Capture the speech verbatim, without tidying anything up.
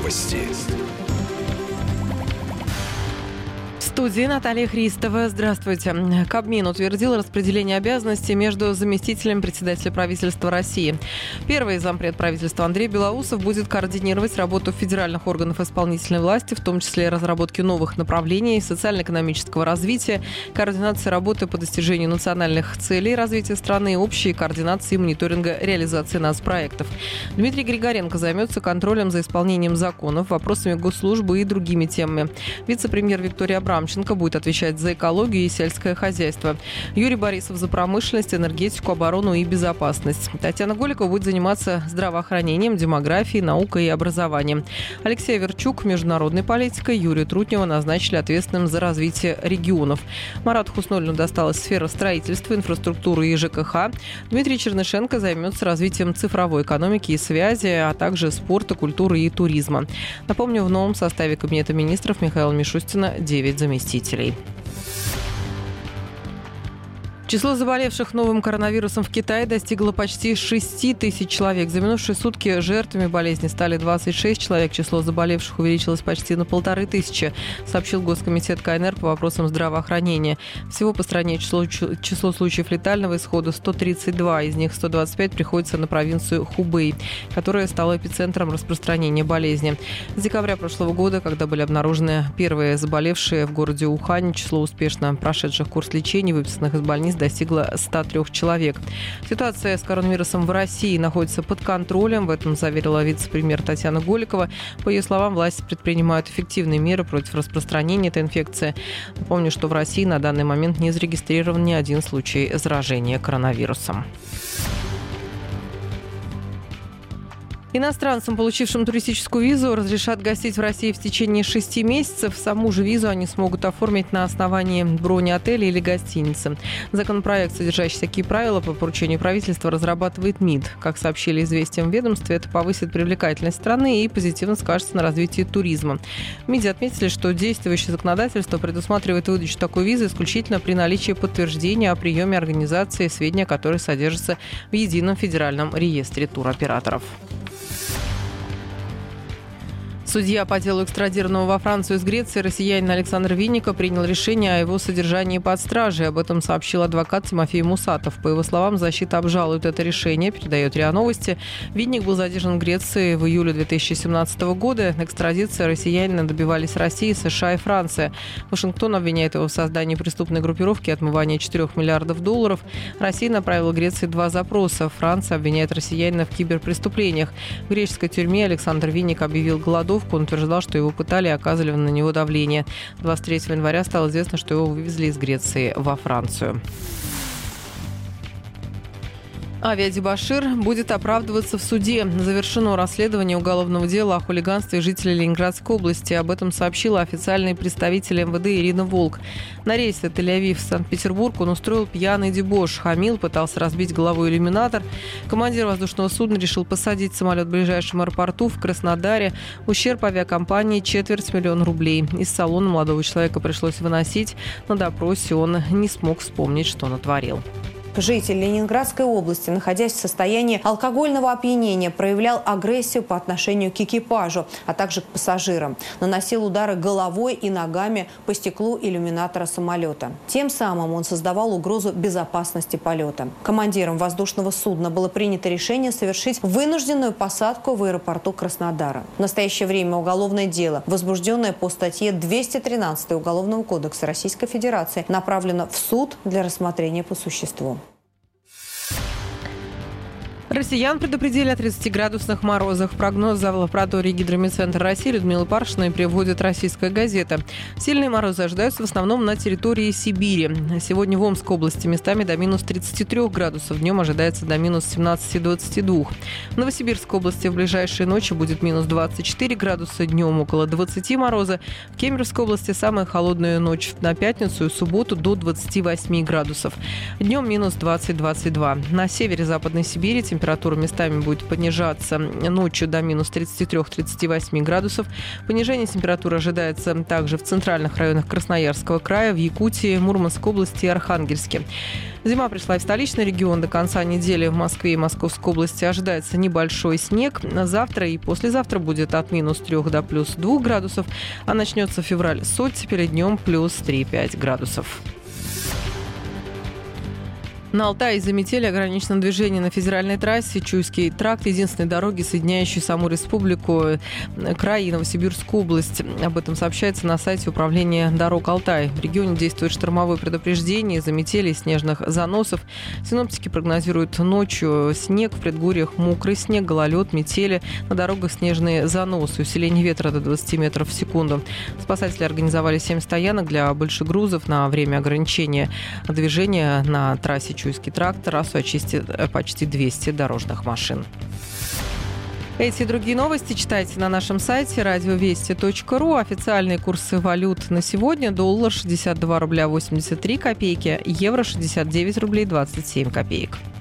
Новости. В студии Наталья Христова. Здравствуйте. Кабмин утвердил распределение обязанностей между заместителем председателя правительства России. Первый зампред правительства Андрей Белоусов будет координировать работу федеральных органов исполнительной власти, в том числе разработки новых направлений социально-экономического развития, координации работы по достижению национальных целей развития страны, общей координации и мониторинга реализации нацпроектов. Дмитрий Григоренко займется контролем за исполнением законов, вопросами госслужбы и другими темами. Вице-премьер Виктория Абрамченко будет отвечать за экологию и сельское хозяйство. Юрий Борисов за промышленность, энергетику, оборону и безопасность. Татьяна Голикова будет заниматься здравоохранением, демографией, наукой и образованием. Алексей Верчук – международной политикой. Юрия Трутнева назначили ответственным за развитие регионов. Марату Хуснуллину досталась сфера строительства, инфраструктуры и ЖКХ. Дмитрий Чернышенко займется развитием цифровой экономики и связи, а также спорта, культуры и туризма. Напомню, в новом составе Кабинета министров Михаила Мишустина девять заместителей. Число заболевших новым коронавирусом в Китае достигло почти шести тысяч человек. За минувшие сутки жертвами болезни стали двадцать шесть человек. Число заболевших увеличилось почти на полторы тысячи, сообщил Госкомитет КНР по вопросам здравоохранения. Всего по стране число, число случаев летального исхода сто тридцать два. Из них сто двадцать пять приходится на провинцию Хубэй, которая стала эпицентром распространения болезни. С декабря прошлого года, когда были обнаружены первые заболевшие в городе Ухань, число успешно прошедших курс лечения, выписанных из больниц, достигла ста трёх человек. Ситуация с коронавирусом в России находится под контролем. В этом заверила вице-премьер Татьяна Голикова. По ее словам, власти предпринимают эффективные меры против распространения этой инфекции. Напомню, что в России на данный момент не зарегистрирован ни один случай заражения коронавирусом. Иностранцам, получившим туристическую визу, разрешат гостить в России в течение шести месяцев. Саму же визу они смогут оформить на основании брони отеля или гостиницы. Законопроект, содержащий такие правила, по поручению правительства разрабатывает МИД. Как сообщили известиям в ведомстве, это повысит привлекательность страны и позитивно скажется на развитии туризма. В МИДе отметили, что действующее законодательство предусматривает выдачу такой визы исключительно при наличии подтверждения о приеме организации, сведения о которой содержатся в едином федеральном реестре туроператоров. Судья по делу экстрадированного во Францию из Греции россиянина Александр Винника принял решение о его содержании под стражей. Об этом сообщил адвокат Тимофей Мусатов. По его словам, защита обжалует это решение, передает РИА Новости. Винник был задержан в Греции в июле две тысячи семнадцатого года. Экстрадиции россиянина добивались России, США и Франция. Вашингтон обвиняет его в создании преступной группировки и отмывании четырёх миллиардов долларов. Россия направила Греции два запроса. Франция обвиняет россиянина в киберпреступлениях. В греческой тюрьме Александр Винник объявил голодовку. Он утверждал, что его пытали и оказывали на него давление. двадцать третьего января стало известно, что его вывезли из Греции во Францию. Авиадебошир будет оправдываться в суде. Завершено расследование уголовного дела о хулиганстве жителей Ленинградской области. Об этом сообщила официальный представитель эм вэ дэ Ирина Волк. На рейсе Тель-Авив в Санкт-Петербург он устроил пьяный дебош. Хамил, пытался разбить головой иллюминатор. Командир воздушного судна решил посадить самолет в ближайшем аэропорту в Краснодаре. Ущерб авиакомпании четверть миллиона рублей. Из салона молодого человека пришлось выносить. На допросе он не смог вспомнить, что натворил. Житель Ленинградской области, находясь в состоянии алкогольного опьянения, проявлял агрессию по отношению к экипажу, а также к пассажирам. Наносил удары головой и ногами по стеклу иллюминатора самолета. Тем самым он создавал угрозу безопасности полета. Командиром воздушного судна было принято решение совершить вынужденную посадку в аэропорту Краснодара. В настоящее время уголовное дело, возбужденное по статье двести тринадцать Уголовного кодекса Российской Федерации, направлено в суд для рассмотрения по существу. Россиян предупредили о тридцатиградусных морозах. Прогноз завлапратории Гидромедцентра России Людмилы Паршиной приводит «Российская газета». Сильные морозы ожидаются в основном на территории Сибири. Сегодня в Омской области местами до минус тридцати трёх градусов. Днем ожидается до минус семнадцати двадцати двух. В Новосибирской области в ближайшие ночи будет минус двадцать четыре градуса. Днем около двадцати мороза. В Кемеровской области самая холодная ночь на пятницу и субботу до двадцати восьми градусов. Днем минус двадцать - двадцать два. На севере Западной Сибири температура температура местами будет понижаться ночью до минус тридцать три - тридцать восемь градусов. Понижение температуры ожидается также в центральных районах Красноярского края, в Якутии, Мурманской области и Архангельске. Зима пришла и в столичный регион. До конца недели в Москве и Московской области ожидается небольшой снег. Завтра и послезавтра будет от минус трех до плюс двух градусов, а начнется февраль с оттепели, днем плюс три - пять градусов. На Алтае из-за метели ограничено движение на федеральной трассе Чуйский тракт, единственной дороги, соединяющей саму республику, край и Новосибирскую область. Об этом сообщается на сайте управления дорог Алтай. В регионе действует штормовое предупреждение из-за метели и снежных заносов. Синоптики прогнозируют ночью снег, в предгорьях мокрый снег, гололед, метели, на дорогах снежные заносы, усиление ветра до двадцати метров в секунду. Спасатели организовали семь стоянок для большегрузов на время ограничения движения на трассе Чуйский тракт. Трассу очистит почти двести дорожных машин. Эти и другие новости читайте на нашем сайте радиовести точка ру. Официальные курсы валют на сегодня: доллар шестьдесят два рубля восемьдесят три копейки, евро шестьдесят девять рублей двадцать семь копеек.